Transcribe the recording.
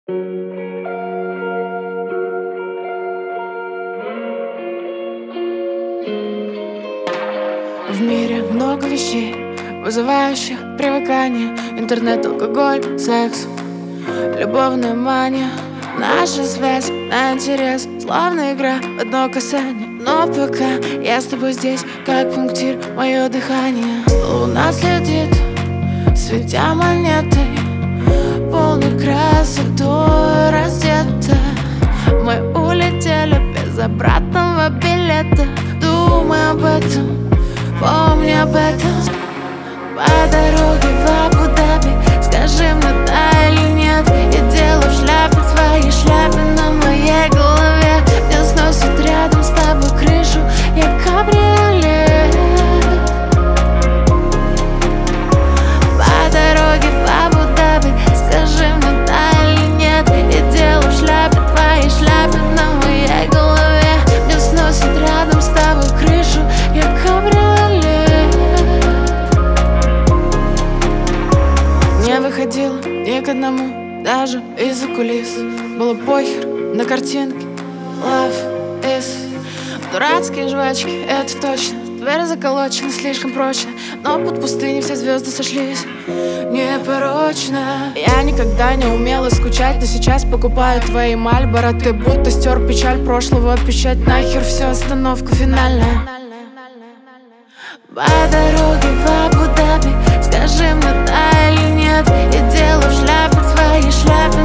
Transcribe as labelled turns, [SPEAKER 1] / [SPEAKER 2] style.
[SPEAKER 1] В мире много вещей, вызывающих привыкание. Интернет, алкоголь, секс, любовная мания. Наша связь на интерес, словно игра в одно касание. Но пока я с тобой здесь, как пунктир, мое дыхание. Луна следит, светя монетой, полный красотой раздета. Мы улетели без обратного билета. Думай об этом, помни об этом. По дороге в Абу-Даби, скажи мне да или нет. Я дело в шляпе, твоей шляпе на моей голове. Мне сносит рядом с тобой крышу, я кабриолет. По дороге в Абу-Даби, скажи мне да или нет. Я дело в шляпе, твоей шляпе на моей голове. Мне сносит рядом с тобой крышу, я кабриолет. Не выходила ни к одному, даже из-за кулис. Было похер на картинке, love is. Дурацкие жвачки, это точно. Дверь заколочена слишком прочно, но под пустыней все звезды сошлись. Непорочно. Я никогда не умела скучать, но сейчас покупаю твои Мальборо. Ты будто стер печаль прошлого, печать нахер, все, остановка финальная. По дороге в Абу-Даби, скажи мне да или нет. Я дело в шляпе, твоей шляпе